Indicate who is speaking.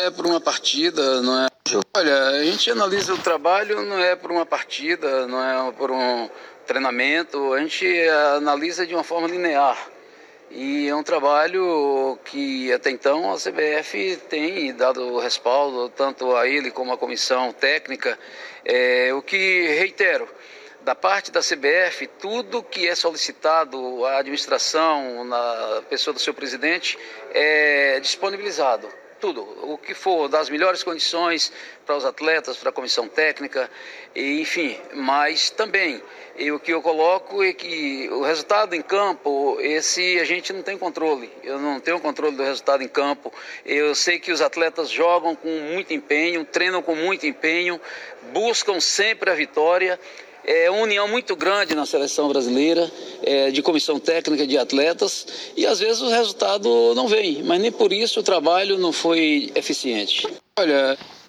Speaker 1: É por uma partida, não é? Olha, a gente analisa o trabalho, não é por uma partida, não é por um treinamento, a gente analisa de uma forma linear. E é um trabalho que até então a CBF tem dado respaldo, tanto a ele como a comissão técnica. O que reitero, da parte da CBF, tudo que é solicitado à administração, na pessoa do seu presidente, é disponibilizado. Tudo, o que for das melhores condições para os atletas, para a comissão técnica, enfim, mas também o que eu coloco é que o resultado em campo, esse a gente não tem controle, eu não tenho controle do resultado em campo, eu sei que os atletas jogam com muito empenho, treinam com muito empenho, buscam sempre a vitória. É uma união muito grande na seleção brasileira, de comissão técnica de atletas, e às vezes o resultado não vem, mas nem por isso o trabalho não foi eficiente. Olha,